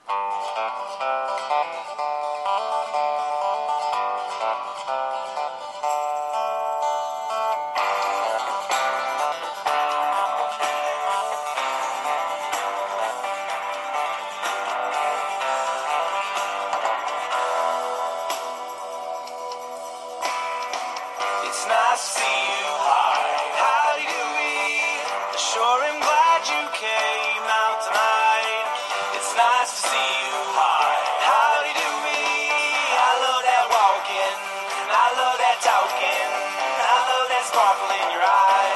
It's nice to see you. How do you be? Sure am glad you came out tonight. It's nice to see you. How do you do me? I love that walking. I love that talking. I love that sparkle in your eye.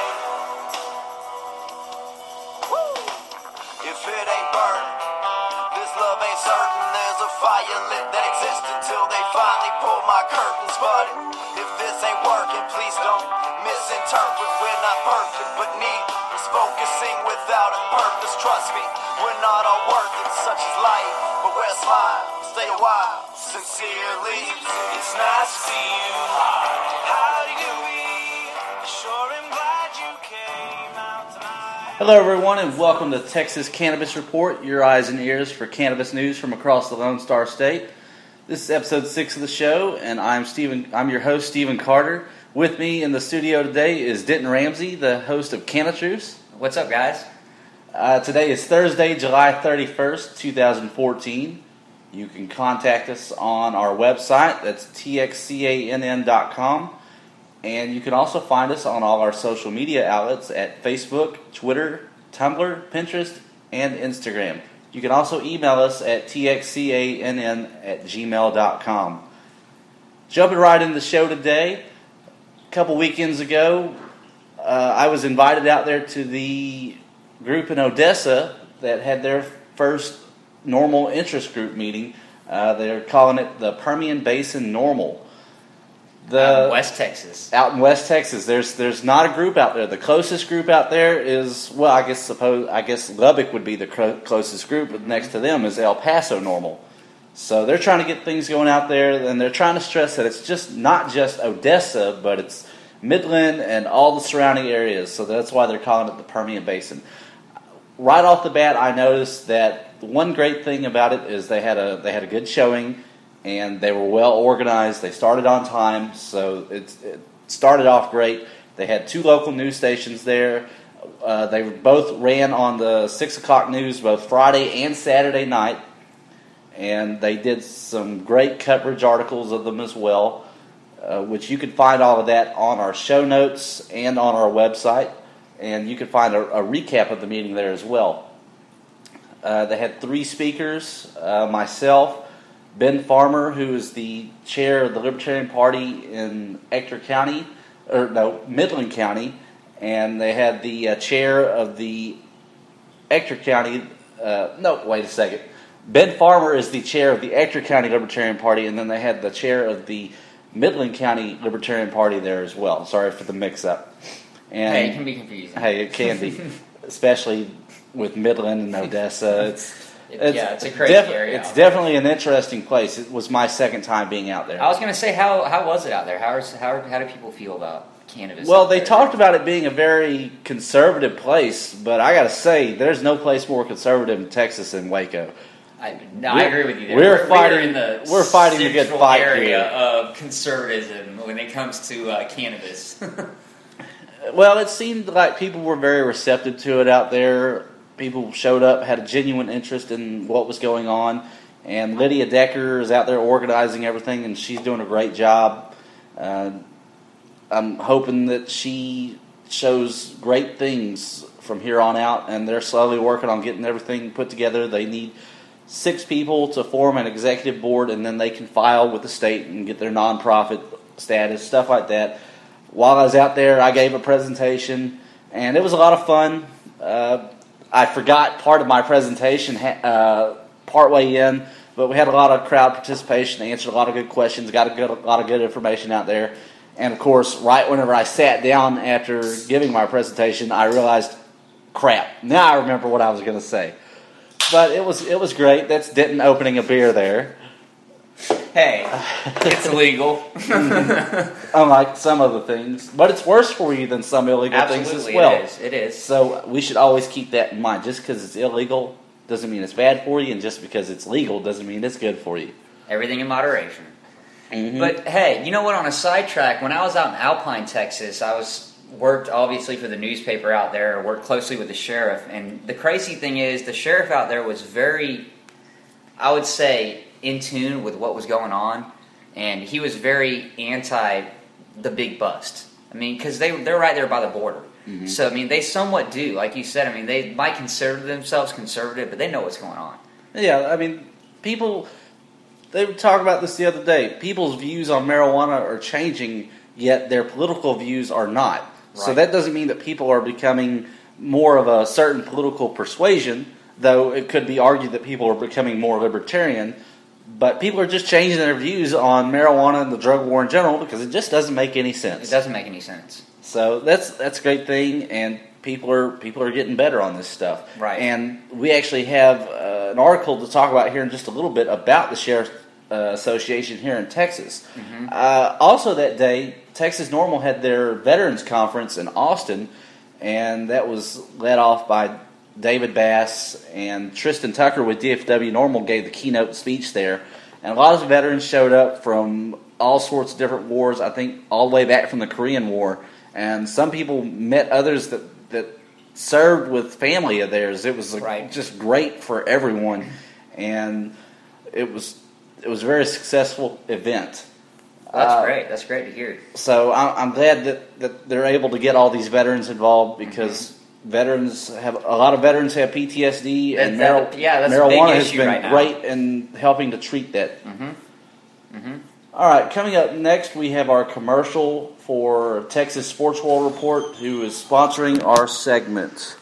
Woo! If it ain't burning, this love ain't certain. There's a fire lit that exists until they finally pull my curtains. But if this ain't working, please don't misinterpret. We're not perfect, but need is focusing without a purpose. Trust me, we're not all worth it. Such is life, but wear a smile. Stay a while, sincerely. It's nice to see you. How do you be? Sure am glad you came out tonight. Hello, everyone, and welcome to Texas Cannabis Report, your eyes and ears for cannabis news from across the Lone Star State. This is episode 6 of the show, and I'm your host, Stephen Carter. With me in the studio today is Denton Ramsey, the host of Canatruce. What's up, guys? Today is Thursday, July 31st, 2014. You can contact us on our website, that's txcann.com. And you can also find us on all our social media outlets at Facebook, Twitter, Tumblr, Pinterest, and Instagram. You can also email us at txcann@gmail.com. Jumping right into the show today, a couple weekends ago, I was invited out there to the group in Odessa that had their first normal interest group meeting. They're calling it the Permian Basin Normal. Out in West Texas. Out in West Texas, there's not a group out there. The closest group out there is, well, I guess Lubbock would be the closest group, but next to them is El Paso Normal. So they're trying to get things going out there, and they're trying to stress that it's just not just Odessa, but it's Midland and all the surrounding areas. So that's why they're calling it the Permian Basin. Right off the bat, I noticed that one great thing about it is they had a good showing. And they were well organized. They started on time, so it started off great. They had 2 local news stations there. They both ran on the 6 o'clock news both Friday and Saturday night. And they did some great coverage articles of them as well, which you can find all of that on our show notes and on our website. And you can find a recap of the meeting there as well. They had 3 speakers, myself, Ben Farmer, who is the chair of the Libertarian Party in Midland County, and they had the chair of the Ector County. Wait a second. Ben Farmer is the chair of the Ector County Libertarian Party, and then they had the chair of the Midland County Libertarian Party there as well. Sorry for the mix-up. And, hey, it can be confusing. Hey, it can be, especially with Midland and Odessa. It's a crazy area. It's definitely an interesting place. It was my second time being out there. I was going to say, how was it out there? How do people feel about cannabis? Well, they talked about it being a very conservative place, but I got to say, there's no place more conservative in Texas than Waco. I agree with you there. We're fighting the good fight area here. of conservatism when it comes to cannabis. Well, it seemed like people were very receptive to it out there. People showed up, had a genuine interest in what was going on, and Lydia Decker is out there organizing everything, and she's doing a great job. I'm hoping that she shows great things from here on out, and they're slowly working on getting everything put together. They need 6 people to form an executive board, and then they can file with the state and get their nonprofit status, stuff like that. While I was out there, I gave a presentation, and it was a lot of fun. I forgot part of my presentation partway in, but we had a lot of crowd participation, answered a lot of good questions, got a lot of good information out there. And, of course, right whenever I sat down after giving my presentation, I realized, crap, now I remember what I was going to say. But it was great. That's Denton opening a beer there. Hey, it's illegal. Unlike some other things. But it's worse for you than some illegal things as well. It is. So we should always keep that in mind. Just because it's illegal doesn't mean it's bad for you, and just because it's legal doesn't mean it's good for you. Everything in moderation. Mm-hmm. But hey, you know what? On a sidetrack, when I was out in Alpine, Texas, worked obviously for the newspaper out there, worked closely with the sheriff, and the crazy thing is the sheriff out there was very, I would say, in tune with what was going on, and he was very anti the big bust. I mean, because they're right there by the border. Mm-hmm. So, I mean, they somewhat do, like you said. I mean, they might consider themselves conservative, but they know what's going on. Yeah, I mean, people, they were talking about this the other day. People's views on marijuana are changing, yet their political views are not. Right. So that doesn't mean that people are becoming more of a certain political persuasion, though it could be argued that people are becoming more libertarian. But people are just changing their views on marijuana and the drug war in general because it just doesn't make any sense. It doesn't make any sense. So that's a great thing, and people are getting better on this stuff. Right. And we actually have an article to talk about here in just a little bit about the Sheriff's Association here in Texas. Mm-hmm. Also that day, Texas Normal had their Veterans Conference in Austin, and that was led off by David Bass, and Tristan Tucker with DFW Normal gave the keynote speech there. And a lot of veterans showed up from all sorts of different wars, I think all the way back from the Korean War. And some people met others that served with family of theirs. It was just great for everyone, and it was a very successful event. That's great. That's great to hear. So I'm glad that they're able to get all these veterans involved because a lot of veterans have PTSD, and marijuana has been great in helping to treat that. Mm-hmm. Mm-hmm. All right, coming up next, we have our commercial for Texas Sports World Report, who is sponsoring our segment.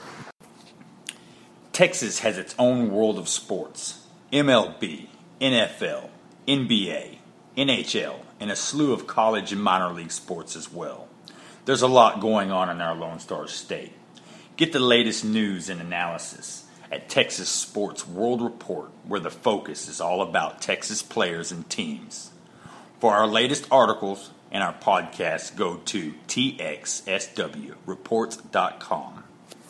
Texas has its own world of sports. MLB, NFL, NBA, NHL, and a slew of college and minor league sports as well. There's a lot going on in our Lone Star State. Get the latest news and analysis at Texas Sports World Report, where the focus is all about Texas players and teams. For our latest articles and our podcasts, go to txswreports.com.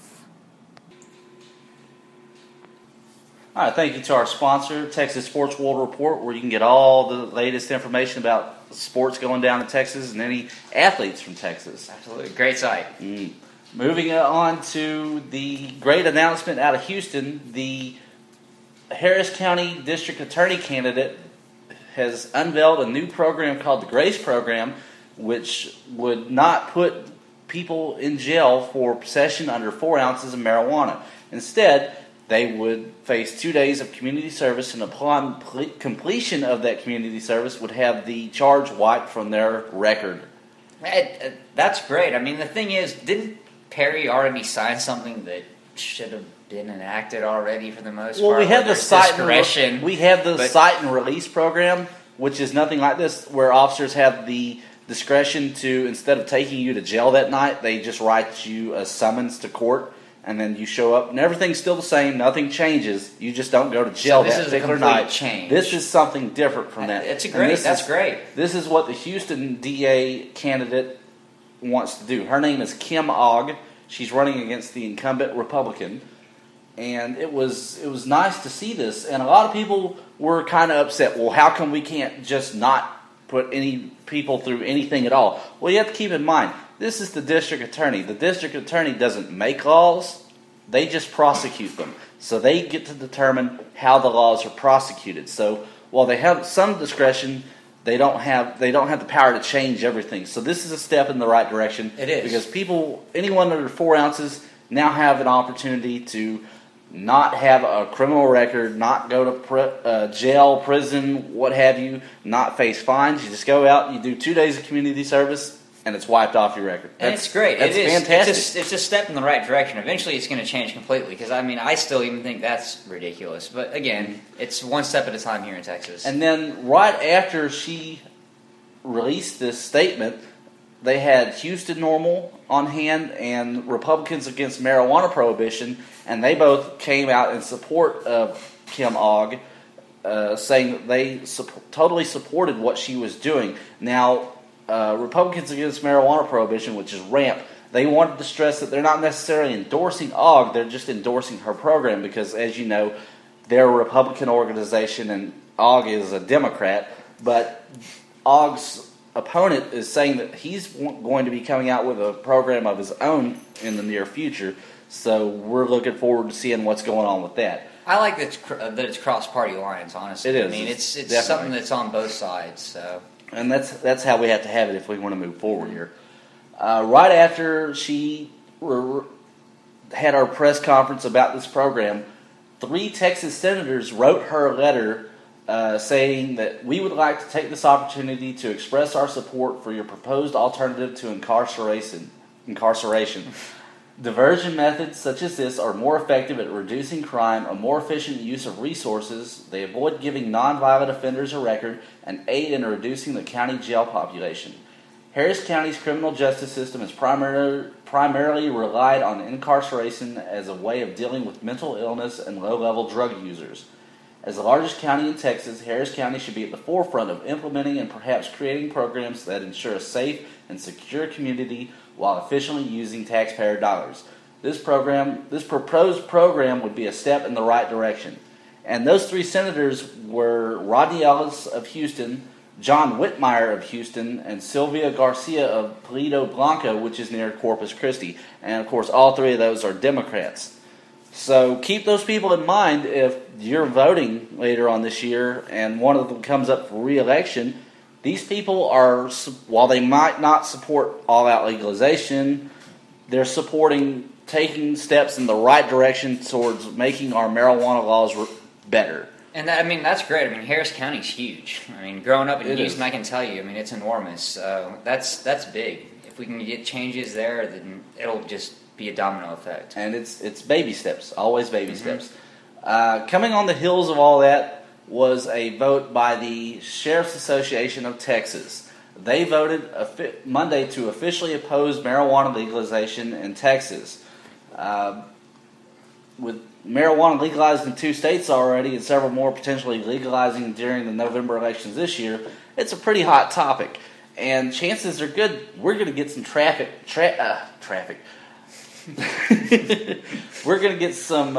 All right, thank you to our sponsor, Texas Sports World Report, where you can get all the latest information about sports going down in Texas and any athletes from Texas. Absolutely. Great site. Moving on to the great announcement out of Houston, the Harris County District Attorney candidate has unveiled a new program called the GRACE Program, which would not put people in jail for possession under 4 ounces of marijuana. Instead, they would face 2 days of community service, and upon completion of that community service would have the charge wiped from their record. That's great. I mean, the thing is, didn't Perry already sign something that should have been enacted already for the most part? Well, we have the cite and release program, which is nothing like this, where officers have the discretion to, instead of taking you to jail that night, they just write you a summons to court, and then you show up, and everything's still the same, nothing changes, you just don't go to jail that particular night. Change. This is something different from that. That's great. This is what the Houston DA candidate wants to do. Her name is Kim Ogg. She's running against the incumbent Republican, and it was nice to see this. And a lot of people were kind of upset. Well, how come we can't just not put any people through anything at all? Well, you have to keep in mind, this is the district attorney. The district attorney doesn't make laws; they just prosecute them. So they get to determine how the laws are prosecuted. So while they have some discretion, they don't have the power to change everything. So this is a step in the right direction. It is. Because anyone under 4 ounces now have an opportunity to not have a criminal record, not go to jail, prison, what have you, not face fines. You just go out, you do 2 days of community service, and it's wiped off your record. And it's great. That's fantastic. It's a step in the right direction. Eventually it's going to change completely because, I mean, I still even think that's ridiculous. But, again, it's one step at a time here in Texas. And then right after she released this statement, they had Houston Normal on hand and Republicans Against Marijuana Prohibition, and they both came out in support of Kim Ogg, saying that they totally supported what she was doing. Now, Republicans Against Marijuana Prohibition, which is RAMP, They wanted to stress that they're not necessarily endorsing Ogg, they're just endorsing her program because, as you know, they're a Republican organization and Ogg is a Democrat, but Ogg's opponent is saying that he's going to be coming out with a program of his own in the near future, so we're looking forward to seeing what's going on with that. I like that it's cross-party lines, honestly. It is. I mean, it's Definitely something that's on both sides, so... And that's how we have to have it if we want to move forward here. Right after she had our press conference about this program, 3 Texas senators wrote her a letter saying that we would like to take this opportunity to express our support for your proposed alternative to incarceration. Diversion methods such as this are more effective at reducing crime, a more efficient use of resources, they avoid giving nonviolent offenders a record, and aid in reducing the county jail population. Harris County's criminal justice system has primarily relied on incarceration as a way of dealing with mental illness and low-level drug users. As the largest county in Texas, Harris County should be at the forefront of implementing and perhaps creating programs that ensure a safe and secure community while efficiently using taxpayer dollars. This proposed program would be a step in the right direction. And those 3 senators were Rodney Ellis of Houston, John Whitmire of Houston, and Sylvia Garcia of Pulido Blanco, which is near Corpus Christi. And, of course, all 3 of those are Democrats. So keep those people in mind if you're voting later on this year and one of them comes up for re-election. These people are, while they might not support all-out legalization, they're supporting taking steps in the right direction towards making our marijuana laws better. And that's great. I mean, Harris County's huge. I mean, growing up in Houston, I can tell you, I mean, it's enormous. That's big. If we can get changes there, then it'll just be a domino effect. And it's baby steps, always baby steps. Coming on the heels of all that was a vote by the Sheriff's Association of Texas. They voted Monday to officially oppose marijuana legalization in Texas. With marijuana legalized in 2 states already and several more potentially legalizing during the November elections this year, it's a pretty hot topic. And chances are good we're going to get some traffic. We're going to get some...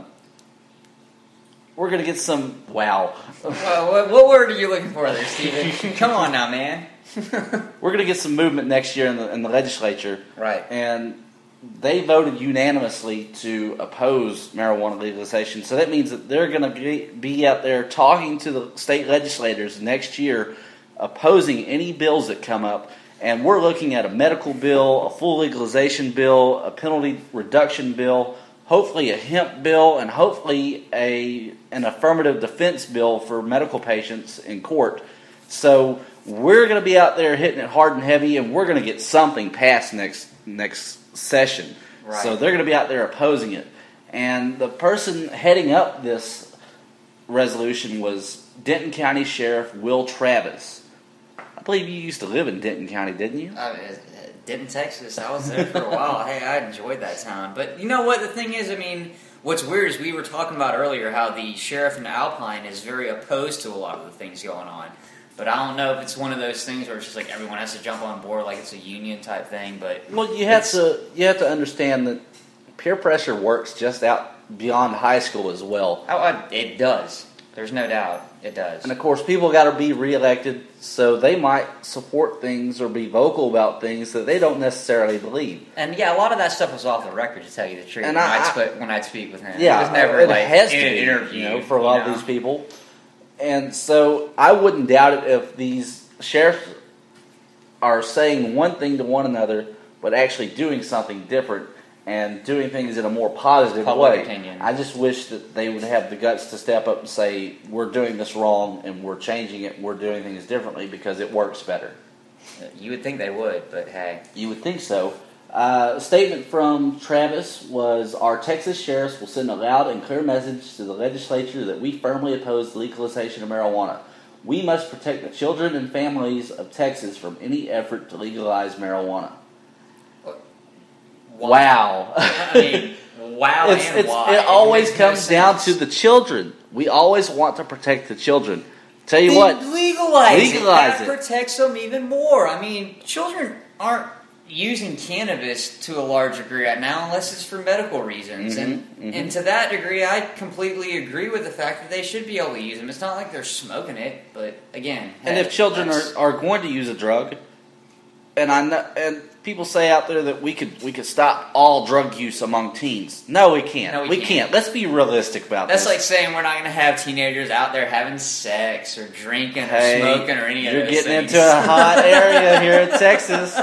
wow. Well, what word are you looking for there, Steven? Come on now, man. We're going to get some movement next year in the legislature. Right. And they voted unanimously to oppose marijuana legalization. So that means that they're going to be out there talking to the state legislators next year, opposing any bills that come up. And we're looking at a medical bill, a full legalization bill, a penalty reduction bill, hopefully a hemp bill, and hopefully an affirmative defense bill for medical patients in court. So we're going to be out there hitting it hard and heavy, and we're going to get something passed next session. Right. So they're going to be out there opposing it. And the person heading up this resolution was Denton County Sheriff Will Travis. I believe you used to live in Denton County, didn't you? Denton, Texas. I was there for a while. Hey, I enjoyed that town. But you know what? The thing is, I mean, what's weird is we were talking about earlier how the sheriff in Alpine is very opposed to a lot of the things going on. But I don't know if it's one of those things where it's just like everyone has to jump on board like it's a union type thing. But well, you have to understand that peer pressure works just out beyond high school as well. It does. There's no doubt it does. And of course, people got to be reelected, so they might support things or be vocal about things that they don't necessarily believe. And yeah, a lot of that stuff was off the record, to tell you the truth. And when I'd speak with him, yeah, it was never it like has to in an be, interview for a lot of these people. And so I wouldn't doubt it if these sheriffs are saying one thing to one another, but actually doing something different and doing things in a more positive Public way. opinion. I just wish that they would have the guts to step up and say, we're doing this wrong and we're changing it and we're doing things differently because it works better. You would think they would, but hey. You would think so. A statement from Travis was, our Texas sheriffs will send a loud and clear message to the legislature that we firmly oppose the legalization of marijuana. We must protect the children and families of Texas from any effort to legalize marijuana. Wow. I mean, wow and why. It always makes no comes down sense. to the children. We always want to protect the children. Tell you what. Legalize it. Legalize That it. protects them even more. I mean, children aren't using cannabis to a large degree right now unless it's for medical reasons. Mm-hmm, And to that degree, I completely agree with the fact that they should be able to use them. It's not like they're smoking it, but again... And if children are going to use a drug, and people say out there that we could stop all drug use among teens. No, we can't. No, we can't. Let's be realistic about That's this. like saying we're not going to have teenagers out there having sex or drinking Hey, or smoking or any of those you're getting things. into a hot area here in Texas.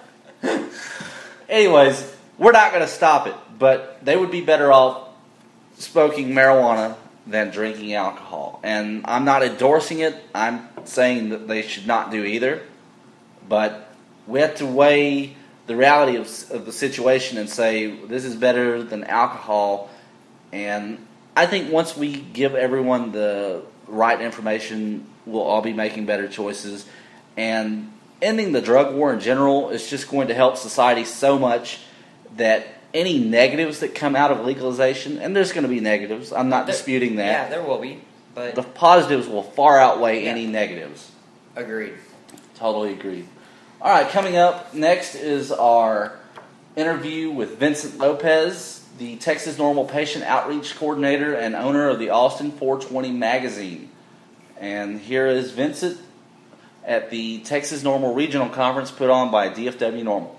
Anyways, we're not going to stop it, but they would be better off smoking marijuana than drinking alcohol. And I'm not endorsing it. I'm saying that they should not do either. But we have to weigh the reality of the situation and say this is better than alcohol. And I think once we give everyone the right information, we'll all be making better choices. And ending the drug war in general is just going to help society so much that any negatives that come out of legalization, and there's going to be negatives, I'm not disputing that. Yeah, there will be. But the positives will far outweigh any negatives. Agreed. Totally agreed. All right, coming up next is our interview with Vincent Lopez, the Texas Normal Patient Outreach Coordinator and owner of the Austin 420 magazine. And here is Vincent at the Texas Normal Regional Conference put on by DFW Normal.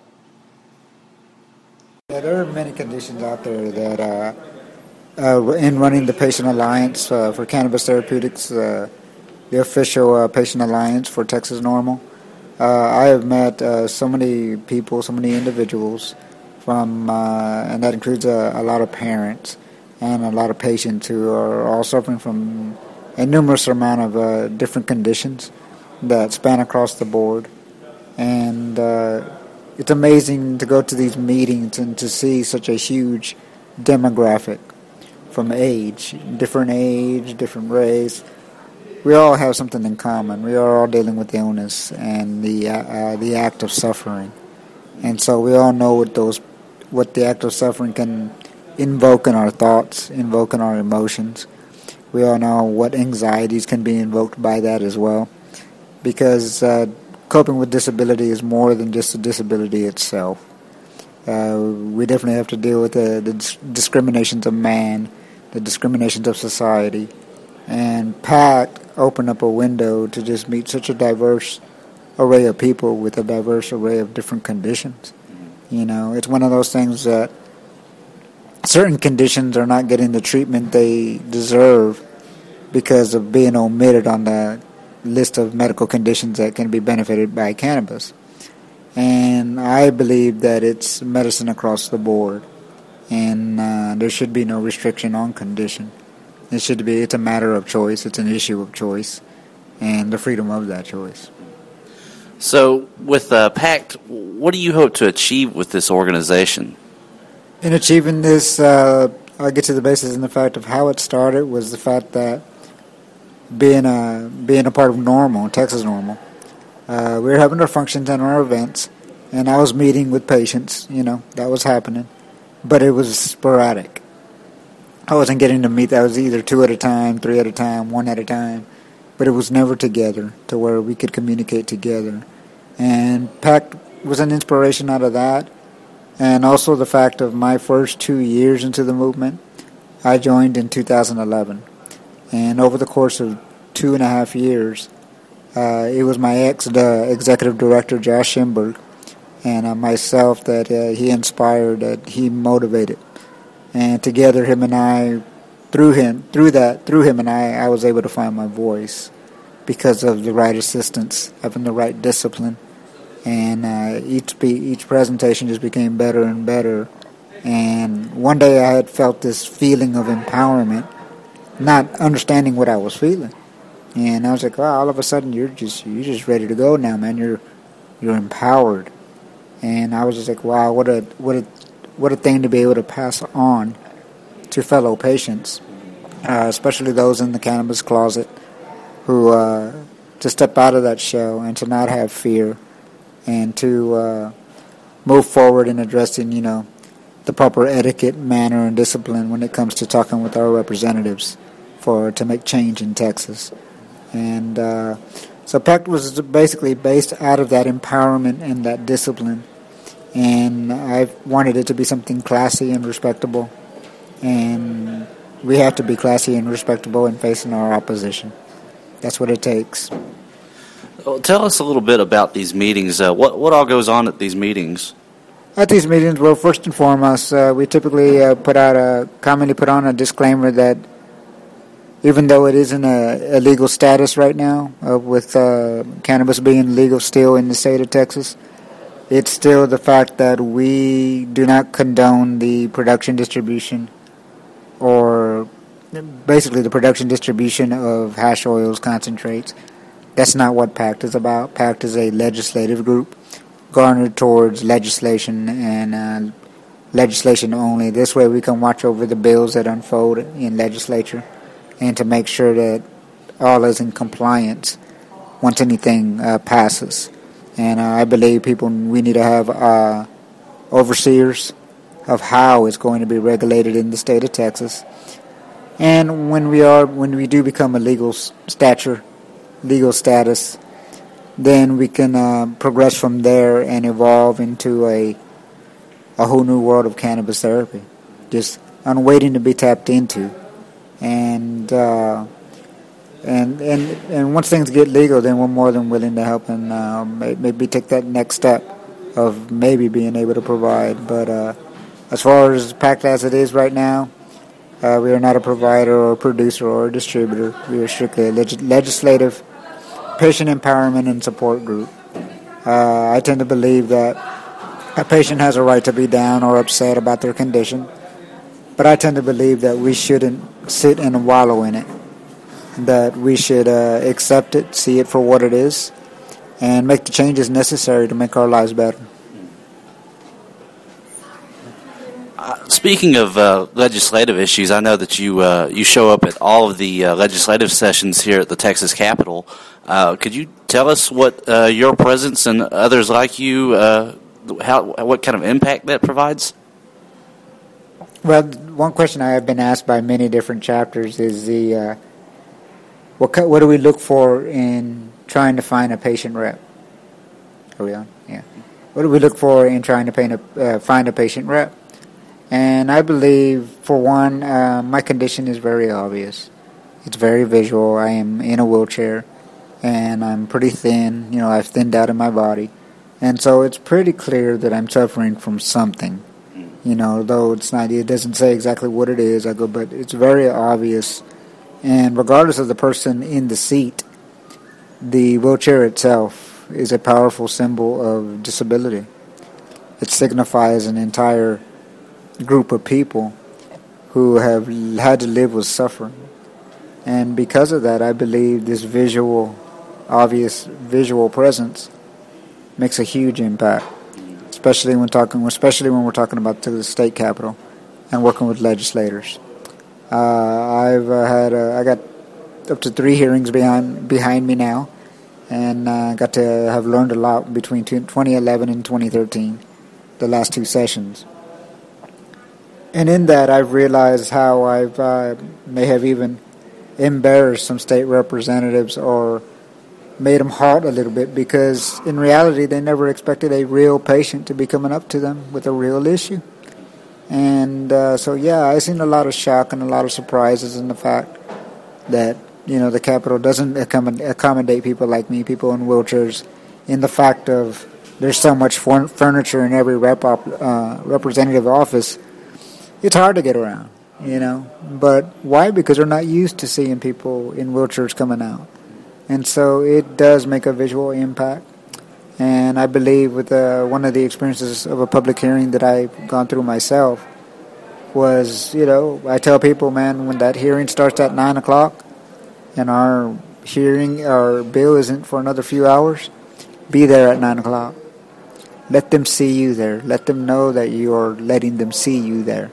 Yeah, there are many conditions out there that, in running the Patient Alliance for Cannabis Therapeutics, the official patient alliance for Texas Normal, I have met so many people, so many individuals from, and that includes a lot of parents and a lot of patients who are all suffering from a numerous amount of different conditions that span across the board. And it's amazing to go to these meetings and to see such a huge demographic from age, different race. We all have something in common. We are all dealing with illness and the act of suffering. And so we all know what the act of suffering can invoke in our thoughts, invoke in our emotions. We all know what anxieties can be invoked by that as well. Because coping with disability is more than just the disability itself. We definitely have to deal with the discriminations of man, the discriminations of society. And PACT opened up a window to just meet such a diverse array of people with a diverse array of different conditions. You know, it's one of those things that certain conditions are not getting the treatment they deserve because of being omitted on the list of medical conditions that can be benefited by cannabis. And I believe that it's medicine across the board, and there should be no restriction on condition. It's a matter of choice, it's an issue of choice, and the freedom of that choice. So with PACT, what do you hope to achieve with this organization? In achieving this, I'll get to the basis and the fact of how it started was the fact that being a part of Normal, Texas Normal, we were having our functions and our events, and I was meeting with patients, that was happening, but it was sporadic. I wasn't getting to meet, that was either 2 at a time, 3 at a time, 1 at a time, but it was never together to where we could communicate together. And PACT was an inspiration out of that, and also the fact of my first 2 years into the movement. I joined in 2011. And over the course of 2.5 years, it was my executive director, Josh Schimberg, and myself that he inspired, that he motivated. And together, him and I, through him and I was able to find my voice because of the right assistance, having the right discipline. And each presentation just became better and better. And one day I had felt this feeling of empowerment, not understanding what I was feeling. And I was like, wow, all of a sudden you're just ready to go now, man. You're empowered. And I was just like, wow, what a thing to be able to pass on to fellow patients, especially those in the cannabis closet, who to step out of that shell and to not have fear and to move forward in addressing, the proper etiquette, manner, and discipline when it comes to talking with our representatives to make change in Texas. And so PACT was basically based out of that empowerment and that discipline and I wanted it to be something classy and respectable, and we have to be classy and respectable in facing our opposition. That's what it takes. Well, tell us a little bit about these meetings. What all goes on at these meetings? At these meetings, well, first and foremost, we typically commonly put on a disclaimer that even though it isn't a legal status right now, with cannabis being legal still in the state of Texas, it's still the fact that we do not condone the production, distribution, or basically the production, distribution of hash oils, concentrates. That's not what PACT is about. PACT is a legislative group garnered towards legislation and legislation only. This way we can watch over the bills that unfold in legislature and to make sure that all is in compliance once anything passes. And I believe we need to have overseers of how it's going to be regulated in the state of Texas. And when we do become a legal status, then we can progress from there and evolve into a whole new world of cannabis therapy, just waiting to be tapped into. And once things get legal, then we're more than willing to help and maybe take that next step of maybe being able to provide. But as far as PACT as it is right now, we are not a provider or a producer or a distributor. We are strictly a legislative patient empowerment and support group. I tend to believe that a patient has a right to be down or upset about their condition, but I tend to believe that we shouldn't sit and wallow in it, that we should accept it, see it for what it is, and make the changes necessary to make our lives better. Speaking of legislative issues, I know that you show up at all of the legislative sessions here at the Texas Capitol. Could you tell us what your presence and others like you, what kind of impact that provides? Well, one question I have been asked by many different chapters is what do we look for in trying to find a patient rep? Are we on? Yeah. What do we look for in trying to find a patient rep? And I believe, for one, my condition is very obvious. It's very visual. I am in a wheelchair, and I'm pretty thin. I've thinned out in my body. And so it's pretty clear that I'm suffering from something. Though it doesn't say exactly what it is, but it's very obvious. And regardless of the person in the seat, the wheelchair itself is a powerful symbol of disability. It signifies an entire group of people who have had to live with suffering. And because of that, I believe this obvious visual presence makes a huge impact, especially when we're talking about to the state capitol and working with legislators. I got up to 3 hearings behind me now, and got to have learned a lot between 2011 and 2013, the last 2 sessions. And in that, I've realized how I may have even embarrassed some state representatives or made them halt a little bit, because in reality, they never expected a real patient to be coming up to them with a real issue. And so, I've seen a lot of shock and a lot of surprises in the fact that, the Capitol doesn't accommodate people like me, people in wheelchairs, in the fact of there's so much furniture in every representative office. It's hard to get around, But why? Because they're not used to seeing people in wheelchairs coming out. And so it does make a visual impact. And I believe with one of the experiences of a public hearing that I've gone through myself was, I tell people, man, when that hearing starts at 9 o'clock and our bill isn't for another few hours, be there at 9 o'clock. Let them see you there. Let them know that you are letting them see you there.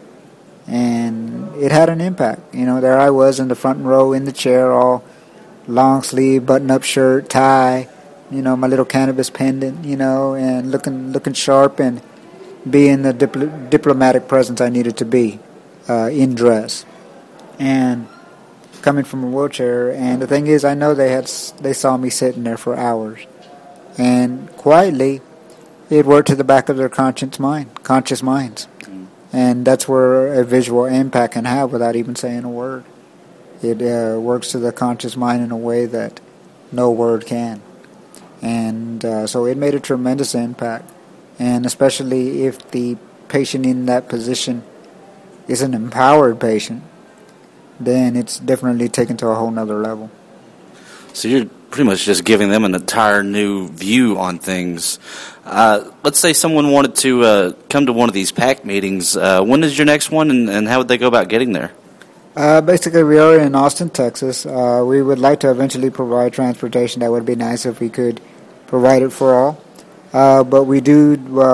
And it had an impact. There I was in the front row in the chair, all long sleeve, button-up shirt, tie, my little cannabis pendant, and looking sharp and being the diplomatic presence I needed to be in dress. And coming from a wheelchair, and the thing is, I know they saw me sitting there for hours. And quietly, it worked to the back of their conscious minds. And that's where a visual impact can have without even saying a word. It works to the conscious mind in a way that no word can. And so it made a tremendous impact. And especially if the patient in that position is an empowered patient, then it's definitely taken to a whole nother level. So you're pretty much just giving them an entire new view on things. Let's say someone wanted to come to one of these PAC meetings. When is your next one, and how would they go about getting there? Basically, we are in Austin, Texas. We would like to eventually provide transportation. That would be nice if we could provide it for all. But we do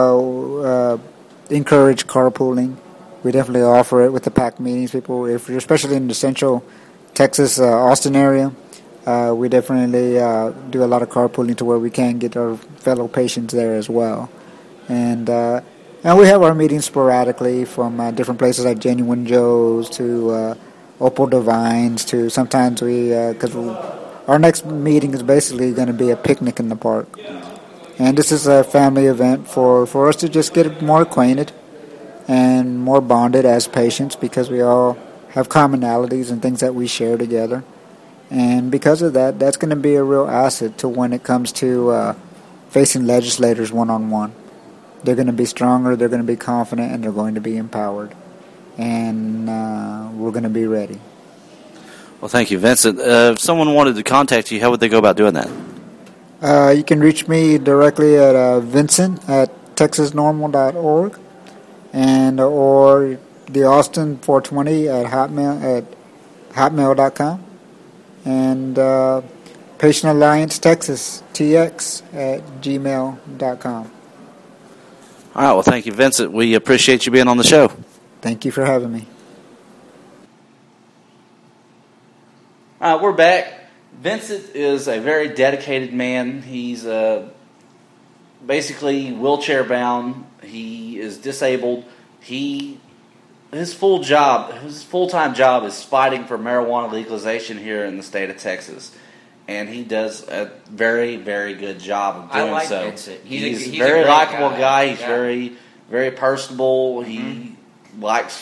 encourage carpooling. We definitely offer it with the PAC meetings. People, if you're especially in the central Texas, Austin area, we definitely do a lot of carpooling to where we can get our fellow patients there as well. And we have our meetings sporadically from different places like Genuine Joe's to Opal Divines to sometimes because our next meeting is basically going to be a picnic in the park. And this is a family event for us to just get more acquainted and more bonded as patients, because we all have commonalities and things that we share together. And because of that, that's going to be a real asset to when it comes to facing legislators one-on-one. They're going to be stronger, they're going to be confident, and they're going to be empowered. And we're going to be ready. Well, thank you, Vincent. If someone wanted to contact you, how would they go about doing that? You can reach me directly at vincent@texasnormal.org and or the Austin 420 at hotmail.com and Patient Alliance Texas TX at gmail.com. All right, well, thank you, Vincent. We appreciate you being on the show. Thank you for having me. All right, we're back. Vincent is a very dedicated man. He's basically wheelchair bound. He is disabled. His full-time job is fighting for marijuana legalization here in the state of Texas, and he does a very, very good job of doing so. Vincent. He's a very great likable guy. He's Yeah. very, very personable. He likes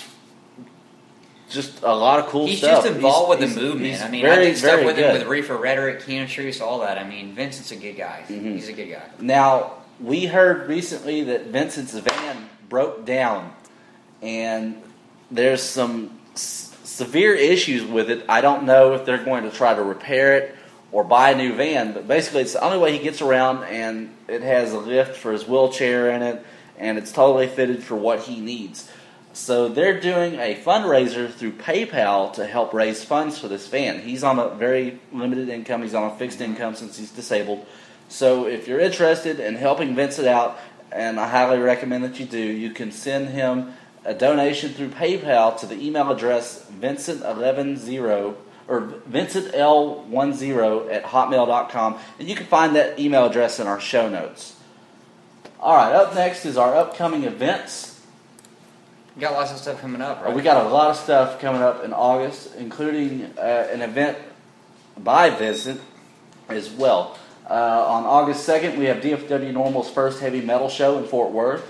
just a lot of cool He's stuff. just involved with the he's movement. I mean, very, I did stuff very with him good. with Reefer Rhetoric, Keenan Truce, all that. I mean, Vincent's a good guy. Mhm. He's a good guy. Now, we heard recently that Vincent's van broke down, and there's some severe issues with it. I don't know if they're going to try to repair it or buy a new van, but basically it's the only way he gets around, and it has a lift for his wheelchair in it, and it's totally fitted for what he needs. So they're doing a fundraiser through PayPal to help raise funds for this van. He's on a very limited income. He's on a fixed income since he's disabled. So if you're interested in helping Vincent out, and I highly recommend that you do, you can send him a donation through PayPal to the email address Vincent10 or VincentL10 at hotmail.com, and you can find that email address in our show notes. All right, up next is our upcoming events. We got lots of stuff coming up, right? We got a lot of stuff coming up in August, including an event by Vincent as well. On August 2nd, we have DFW Normal's first heavy metal show in Fort Worth.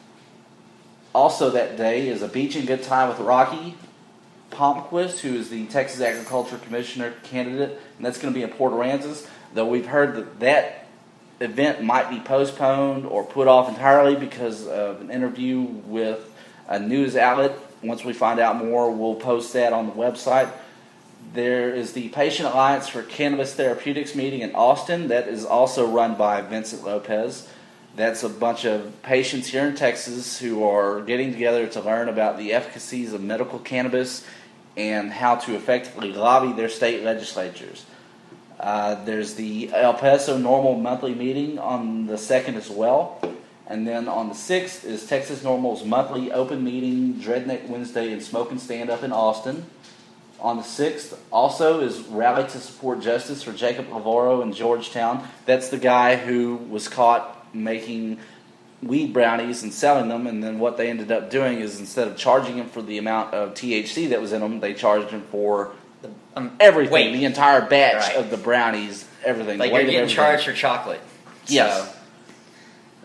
Also that day is a beach and good time with Rocky Palmquist, who is the Texas Agriculture Commissioner candidate, and that's going to be in Port Aransas, though we've heard that event might be postponed or put off entirely because of an interview with a news outlet. Once we find out more, we'll post that on the website. There is the Patient Alliance for Cannabis Therapeutics meeting in Austin. That is also run by Vincent Lopez. That's a bunch of patients here in Texas who are getting together to learn about the efficacies of medical cannabis and how to effectively lobby their state legislatures. There's the El Paso Normal monthly meeting on the 2nd as well. And then on the 6th is Texas Normal's monthly open meeting, Dreadneck Wednesday, and Smoke and Stand Up in Austin. On the 6th also is Rally to Support Justice for Jacob Lavoro in Georgetown. That's the guy who was caught making weed brownies and selling them, and then what they ended up doing is instead of charging him for the amount of THC that was in them, they charged him for everything, weight. the entire batch Right. of the brownies, everything. Like the weight you're of getting everything. charged for chocolate. Yes.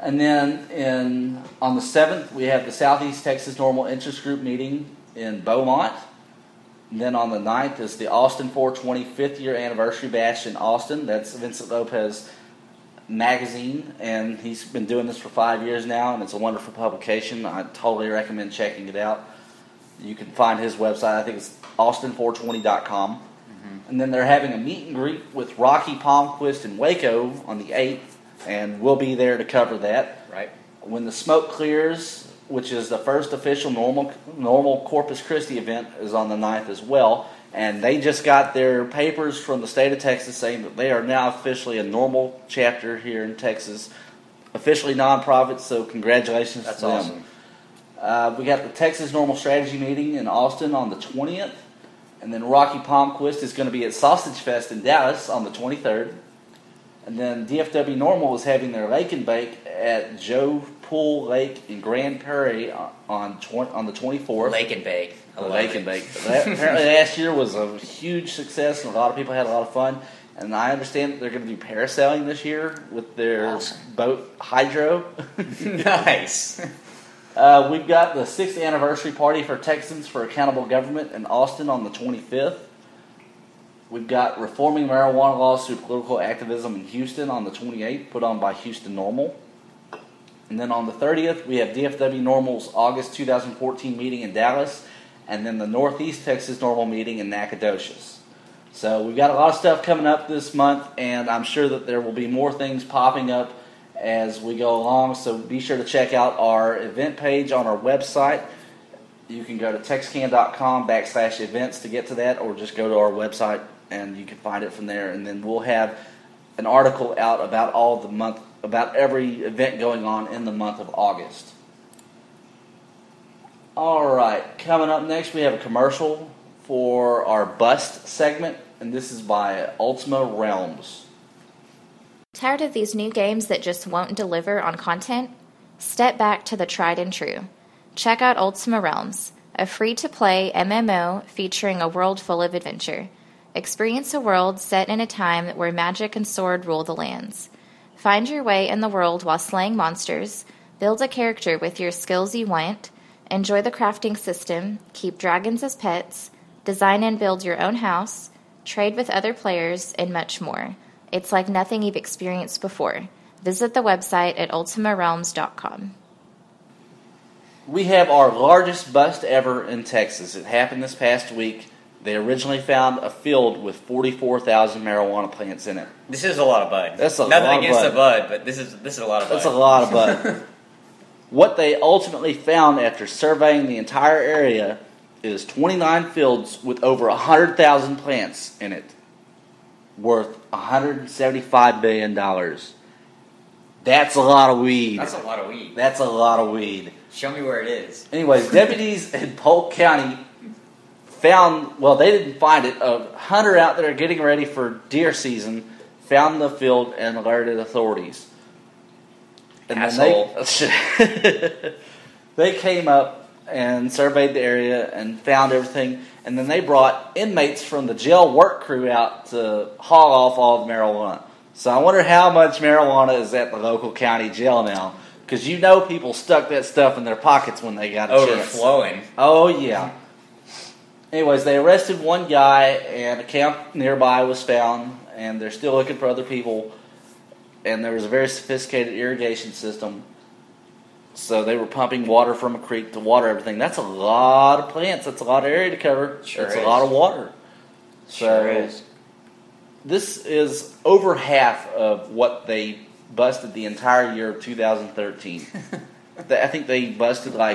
And then on the 7th, we have the Southeast Texas Normal Interest Group meeting in Beaumont. And then on the 9th is the Austin 420 5th year anniversary bash in Austin. That's Vincent Lopez magazine, and he's been doing this for 5 years now, and it's a wonderful publication. I totally recommend checking it out. You can find his website. I think it's austin420.com. Mm-hmm. And then they're having a meet and greet with Rocky Palmquist in Waco on the 8th, and we'll be there to cover that. Right. When the smoke clears, which is the first official normal Corpus Christi event, is on the 9th as well. And they just got their papers from the state of Texas saying that they are now officially a normal chapter here in Texas, officially nonprofit, so congratulations to them. That's awesome. We got the Texas Normal Strategy meeting in Austin on the 20th, and then Rocky Palmquist is going to be at Sausage Fest in Dallas on the 23rd. And then DFW Normal is having their Lake and Bake at Joe Pool Lake in Grand Prairie on the 24th. Lake and Bake. Lake and Bake. Apparently last year was a huge success, and a lot of people had a lot of fun. And I understand that they're going to do parasailing this year with their boat Hydro. Nice. We've got the 6th anniversary party for Texans for Accountable Government in Austin on the 25th. We've got Reforming Marijuana Laws Through Political Activism in Houston on the 28th, put on by Houston Normal. And then on the 30th, we have DFW Normal's August 2014 meeting in Dallas, and then the Northeast Texas Normal meeting in Nacogdoches. So we've got a lot of stuff coming up this month, and I'm sure that there will be more things popping up as we go along. So be sure to check out our event page on our website. You can go to texcan.com/events to get to that, or just go to our website and you can find it from there. And then we'll have an article out about every event going on in the month of August. All right, coming up next, we have a commercial for our Bust segment, and this is by Ultima Realms. Tired of these new games that just won't deliver on content? Step back to the tried and true. Check out Ultima Realms, a free-to-play MMO featuring a world full of adventure. Experience a world set in a time where magic and sword rule the lands. Find your way in the world while slaying monsters, build a character with your skills you want, enjoy the crafting system, keep dragons as pets, design and build your own house, trade with other players, and much more. It's like nothing you've experienced before. Visit the website at ultimarealms.com. We have our largest bust ever in Texas. It happened this past week. They originally found a field with 44,000 marijuana plants in it. This is a lot of bud. That's a Nothing lot of against bud. the bud, but this is a lot of bud. That's a lot of bud. What they ultimately found after surveying the entire area is 29 fields with over 100,000 plants in it, worth $175 billion. That's a lot of weed. That's a lot of weed. That's a lot of weed. Show me where it is. Anyways, deputies in Polk County they didn't find it. A hunter out there getting ready for deer season found the field and alerted authorities. And Asshole. Then they came up and surveyed the area and found everything. And then they brought inmates from the jail work crew out to haul off all the marijuana. So I wonder how much marijuana is at the local county jail now. Because people stuck that stuff in their pockets when they got a chance. Overflowing. Oh, yeah. Anyways, they arrested one guy, and a camp nearby was found, and they're still looking for other people. And there was a very sophisticated irrigation system. So they were pumping water from a creek to water everything. That's a lot of plants. That's a lot of area to cover. Sure That's is. a lot of water. Sure is. This is over half of what they busted the entire year of 2013. I think they busted like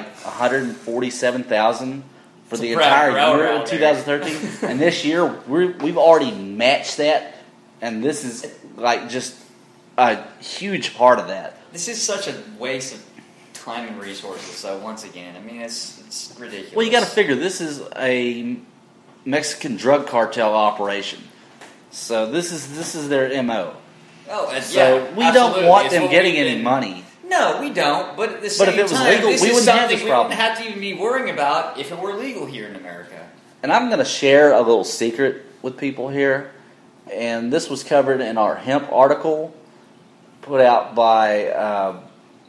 147,000 for the entire year of 2013. And this year, we've already matched that. And this is like just a huge part of that. This is such a waste of time and resources. So once again, I mean, it's ridiculous. Well, you got to figure this is a Mexican drug cartel operation. So this is their MO. Oh, So we don't want them getting any money. No, we don't. But at the same if it was time, legal, this we is wouldn't have something this we problem. wouldn't have to even be worrying about if it were legal here in America. And I'm going to share a little secret with people here. And this was covered in our hemp article put out by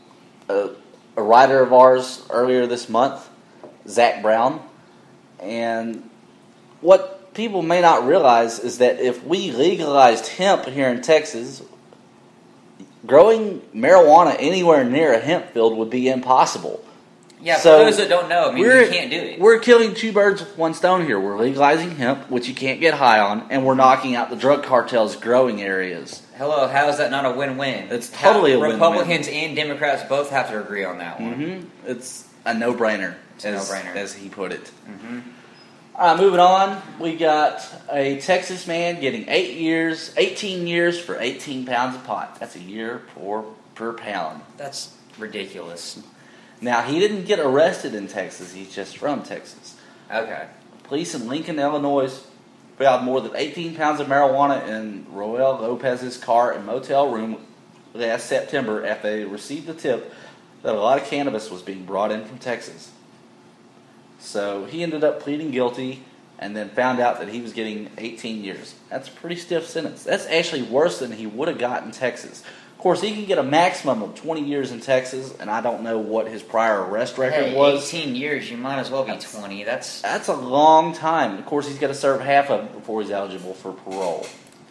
a writer of ours earlier this month, Zach Brown, and what people may not realize is that if we legalized hemp here in Texas, growing marijuana anywhere near a hemp field would be impossible. Yeah, So for those that don't know, I mean, you can't do it. We're killing two birds with one stone here. We're legalizing hemp, which you can't get high on, and we're knocking out the drug cartels' growing areas. Hello, how is that not a win-win? It's totally a win-win. Republicans and Democrats both have to agree on that one. Mm-hmm. It's a no-brainer. A no-brainer. As he put it. Mm-hmm. All right, moving on. We got a Texas man getting 18 years for 18 pounds of pot. That's a year per pound. That's ridiculous. Now, he didn't get arrested in Texas. He's just from Texas. Okay. Police in Lincoln, Illinois found more than 18 pounds of marijuana in Roel Lopez's car and motel room last September after they received a tip that a lot of cannabis was being brought in from Texas. So he ended up pleading guilty and then found out that he was getting 18 years. That's a pretty stiff sentence. That's actually worse than he would have got in Texas. Of course, he can get a maximum of 20 years in Texas, and I don't know what his prior arrest record was. 18 years, you might as well be 20. That's a long time. Of course, he's got to serve half of it before he's eligible for parole.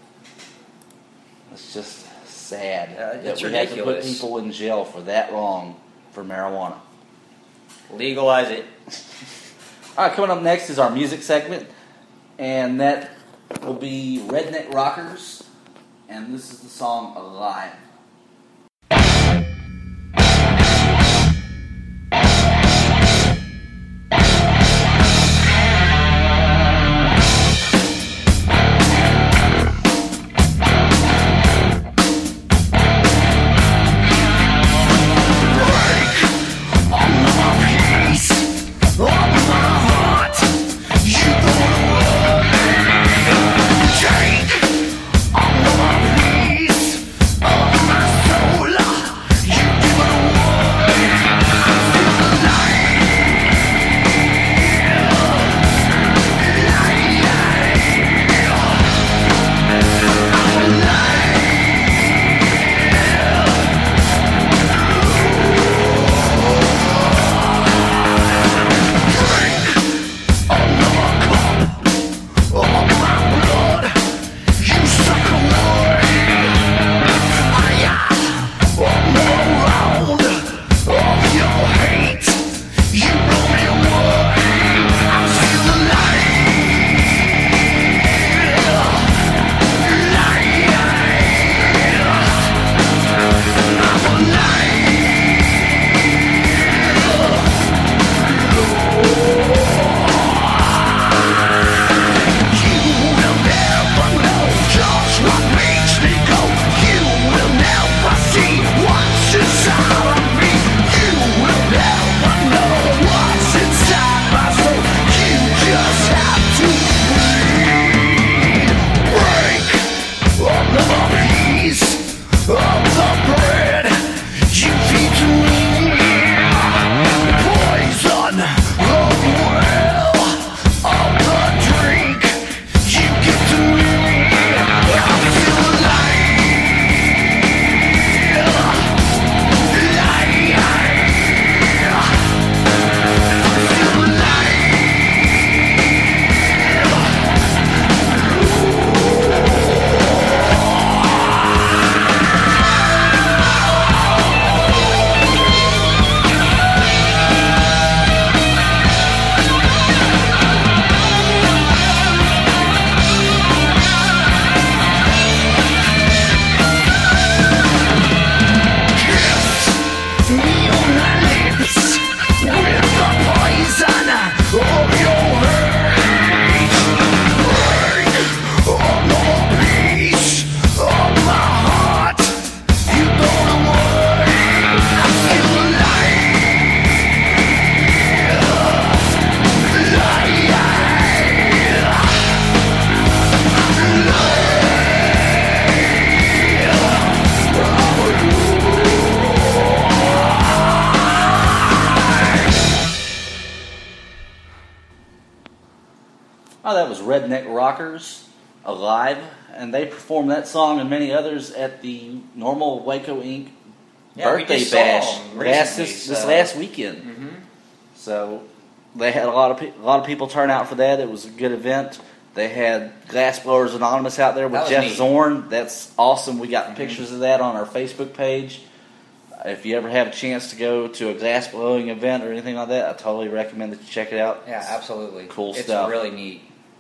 It's just sad it's that we have to put ridiculous. people in jail for that long for marijuana. legalize it. All right, coming up next is our music segment, and that will be Redneck Rockers, and this is the song Alive. Oh, that was Redneck Rockers, Alive, and they performed that song and many others at the Normal Waco Inc. Yeah, we birthday just saw bash them recently, this so- last weekend. Mhm. So they had a lot of people turn out for that. It was a good event. They had Glass Blowers Anonymous out there with That was Jeff neat. Zorn. That's awesome. We got pictures of that on our Facebook page. If you ever have a chance to go to a glass blowing event or anything like that, I totally recommend that you check it out. Yeah, absolutely. Cool it's stuff. It's really neat.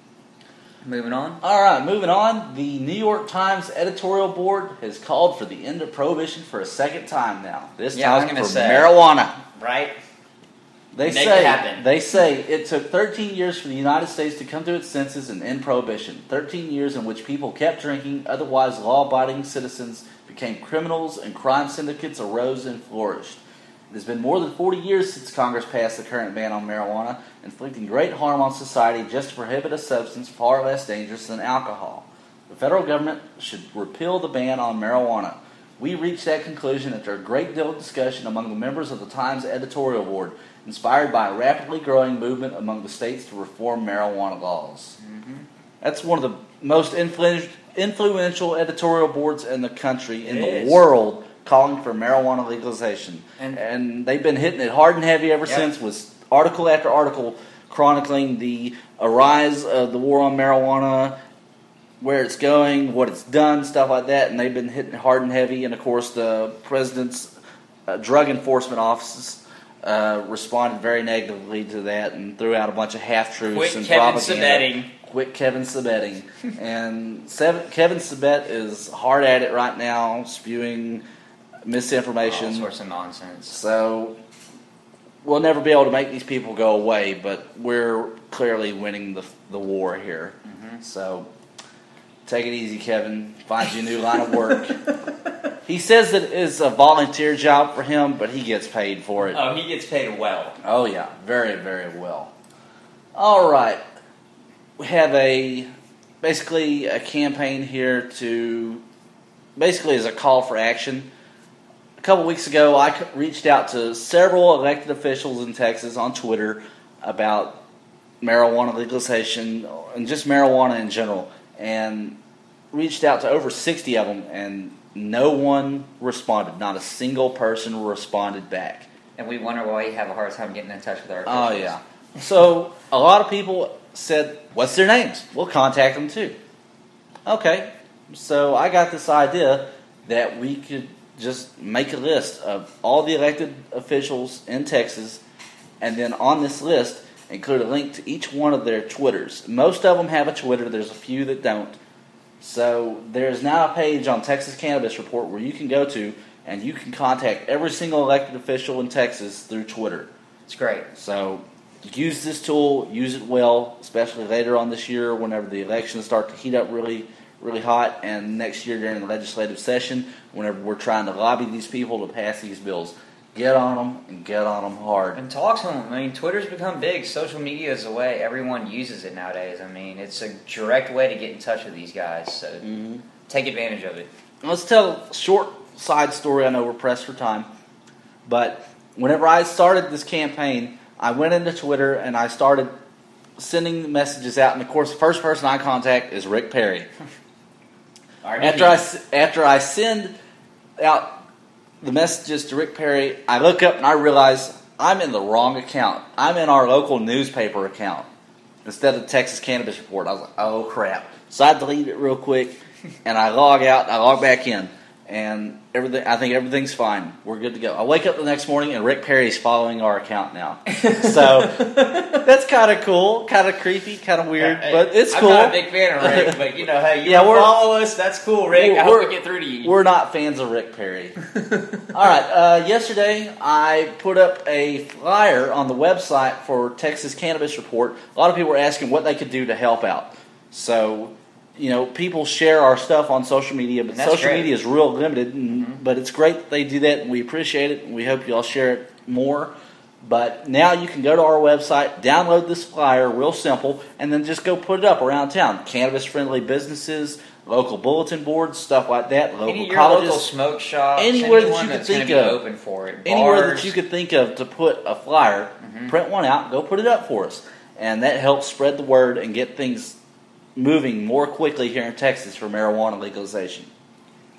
Moving on. All right, moving on. The New York Times editorial board has called for the end of prohibition for a second time now. This Yeah, I was time gonna for say. marijuana. Right? They Make it happen. say it took 13 years for the United States to come to its senses and end prohibition. 13 years in which people kept drinking, otherwise law-abiding citizens became criminals, and crime syndicates arose and flourished. It has been more than 40 years since Congress passed the current ban on marijuana, inflicting great harm on society just to prohibit a substance far less dangerous than alcohol. The federal government should repeal the ban on marijuana. We reached that conclusion after a great deal of discussion among the members of the Times editorial board, inspired by a rapidly growing movement among the states to reform marijuana laws. That's one of the most influential editorial boards in the country, in It the is. world, calling for marijuana legalization. And- And they've been hitting it hard and heavy ever Yep. since, with article after article chronicling the rise of the war on marijuana, where it's going, what it's done, stuff like that. And they've been hitting it hard and heavy. And, of course, the president's drug enforcement offices responded very negatively to that and threw out a bunch of half-truths Quit and Kevin propaganda. Sabetting. Quit Kevin Sabetting. And Kevin Sabet is hard at it right now, spewing misinformation. All sorts of nonsense. So we'll never be able to make these people go away, but we're clearly winning the war here. So take it easy, Kevin. Find you a new line of work. He says that it is a volunteer job for him, but he gets paid for it. Oh, he gets paid well. Oh, yeah. Very, very well. All right. We have basically a campaign here to, basically as a call for action. A couple weeks ago, I reached out to several elected officials in Texas on Twitter about marijuana legalization and just marijuana in general, and reached out to over 60 of them, and no one responded. Not a single person responded back. And we wonder why you have a hard time getting in touch with our Oh, officials. yeah. So a lot of people said, what's their names? We'll contact them too. Okay. So I got this idea that we could just make a list of all the elected officials in Texas, and then on this list include a link to each one of their Twitters. Most of them have a Twitter. There's a few that don't. So there's now a page on Texas Cannabis Report where you can go to and you can contact every single elected official in Texas through Twitter. It's great. So use this tool, use it well, especially later on this year whenever the elections start to heat up really, really hot, and next year during the legislative session whenever we're trying to lobby these people to pass these bills. Get on them and get on them hard. And talk to them. I mean, Twitter's become big. Social media is the way everyone uses it nowadays. I mean, it's a direct way to get in touch with these guys. So take advantage of it. Let's tell a short side story. I know we're pressed for time. But whenever I started this campaign, I went into Twitter and I started sending messages out. And, of course, the first person I contact is Rick Perry. After I send out the messages to Rick Perry, I look up and I realize I'm in the wrong account. I'm in our local newspaper account instead of Texas Cannabis Report. I was like, oh, crap. So I delete it real quick, and I log out, and I log back in. And I think everything's fine. We're good to go. I wake up the next morning, and Rick Perry's following our account now. So that's kind of cool, kind of creepy, kind of weird, but it's cool. I'm not a big fan of Rick, but hey, you Yeah, follow us, that's cool, Rick. I hope we get through to you. We're not fans of Rick Perry. All right, yesterday I put up a flyer on the website for Texas Cannabis Report. A lot of people were asking what they could do to help out. So, people share our stuff on social media, but social media is real limited, but it's great that they do that, and we appreciate it, and we hope you all share it more. But now you can go to our website, download this flyer, real simple, and then just go put it up around town. Cannabis-friendly businesses, local bulletin boards, stuff like that, local Any of your colleges. local smoke shops, Anywhere that anyone you could that's gonna think be of. open for it. Anywhere Bars. that you could think of to put a flyer, print one out, go put it up for us. And that helps spread the word and get things moving more quickly here in Texas for marijuana legalization.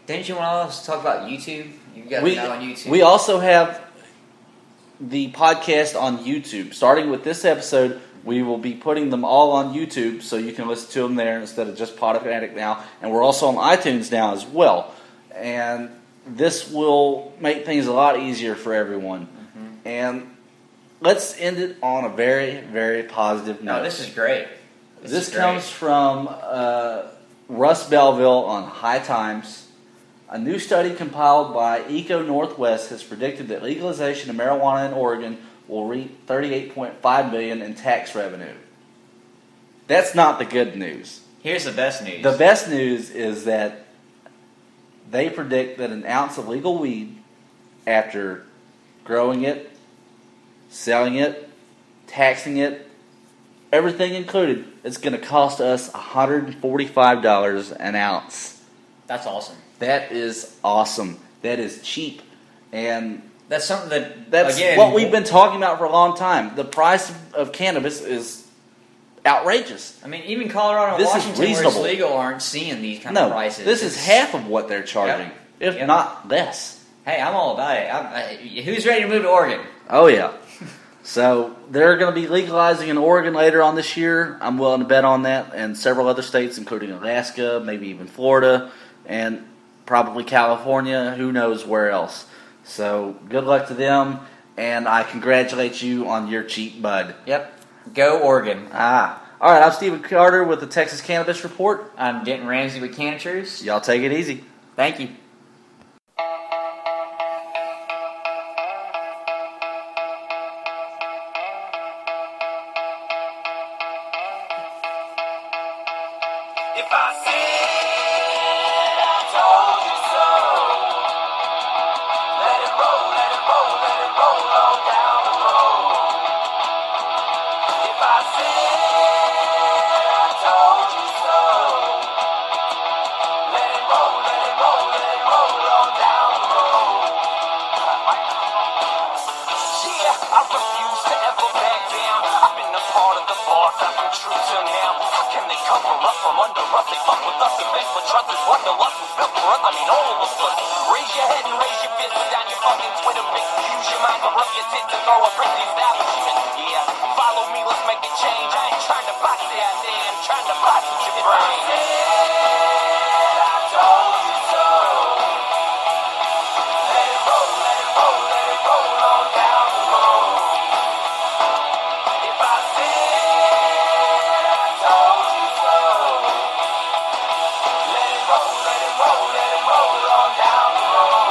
Didn't you want to talk about YouTube? You got to know on YouTube. We also have the podcast on YouTube. Starting with this episode, we will be putting them all on YouTube, so you can listen to them there instead of just Podomatic now. And we're also on iTunes now as well. And this will make things a lot easier for everyone. Mm-hmm. And let's end it on a very, very positive note. No, this is great. This comes from Russ Belville on High Times. A new study compiled by Eco Northwest has predicted that legalization of marijuana in Oregon will reap $38.5 million in tax revenue. That's not the good news. Here's the best news. The best news is that they predict that an ounce of legal weed, after growing it, selling it, taxing it, everything included, it's going to cost us $145 an ounce. That's awesome. That is awesome. That is cheap. And that's something that's again, what we've been talking about for a long time. The price of cannabis is outrageous. I mean, even Colorado and Washington, where it's legal, aren't seeing these kind of prices. This is half of what they're charging, if not less. Hey, I'm all about it. Who's ready to move to Oregon? Oh, yeah. So they're going to be legalizing in Oregon later on this year. I'm willing to bet on that, and several other states, including Alaska, maybe even Florida, and probably California. Who knows where else? So good luck to them, and I congratulate you on your cheap bud. Yep. Go Oregon. All right, I'm Stephen Carter with the Texas Cannabis Report. I'm Denton Ramsey with Canisters. Y'all take it easy. Thank you. If I said I told you so, let it roll, let it roll, let it roll on down the road. If I said I told you so, let it roll, let it roll, let it roll on down the road. Yeah, I refuse to ever back down. I've been a part of the boss, I've been true to him. How can they cover up from under us? They fuck with us and beg for trust is what the lust was built for us. I mean all of us. Raise your head and raise your fist down your fucking Twitter pics. Use your mind, corrupt your tits and throw a brick the establishment. Yeah, follow me, let's make a change. I ain't trying to box the idea, I'm trying to box your brain. I told you so. Let it roll, let it roll, let it roll on down the road. If I said I told you so, let it roll, let it roll, let it roll on down the road.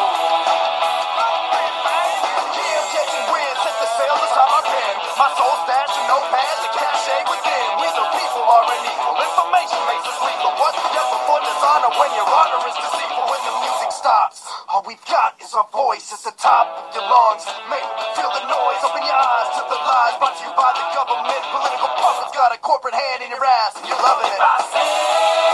Yeah, I'm catching wind, set the sail as how I pen. My soul stashed in notepad, the cachet within. We the people are unequal, information makes us lethal. What's the effort for dishonor when your honor is deceitful? When the music stops, all we've got is our voice at the top of your lungs. Make me feel the noise, open your eyes to the lies brought to you by the government. Political puppets got a corporate hand in your ass, and you're loving it.